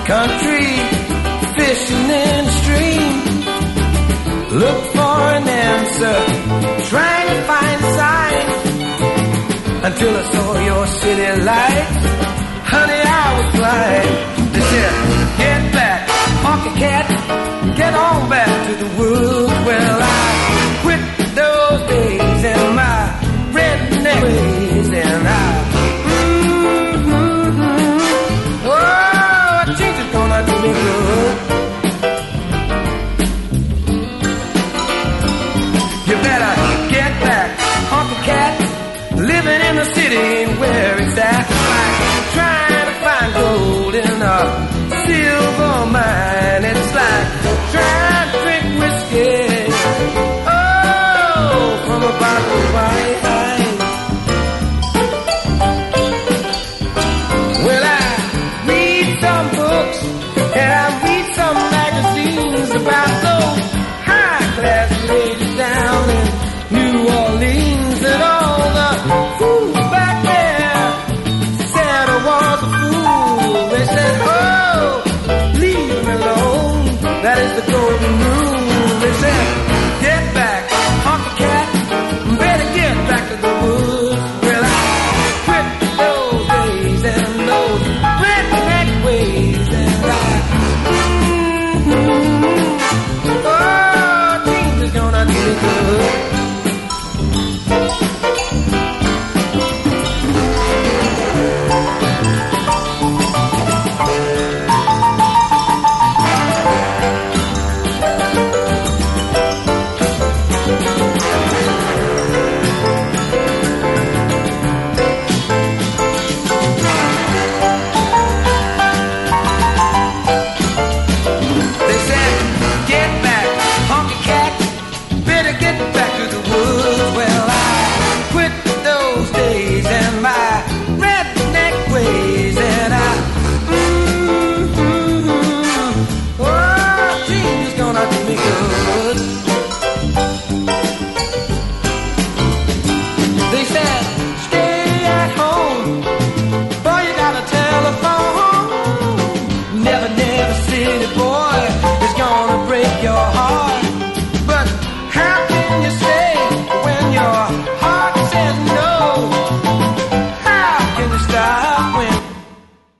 country, fishing in the stream. Look for an answer, trying to find a sign. Until I saw your city lights, honey, I was blind. They said, get back, Honky Cat, get on back to the woods. Well, I quit those days and my redneck ways, and oh, change is gonna do me good. You better get back, Honky Cat, living in the city ain't where it's at. Like trying to find gold in a silver mine. It's like trying to drink whiskey, oh, from a bottle of wine. Well, I read some books and I read some magazines about those high-class ladies down in New Orleans, and all the fools back there said I was a fool. They said, oh, leave me alone, that is the golden rule. They said, get back, Honky Cat, better get back to the woods. Well, I quit those days and those redneck ways, and oh, change is gonna do me good.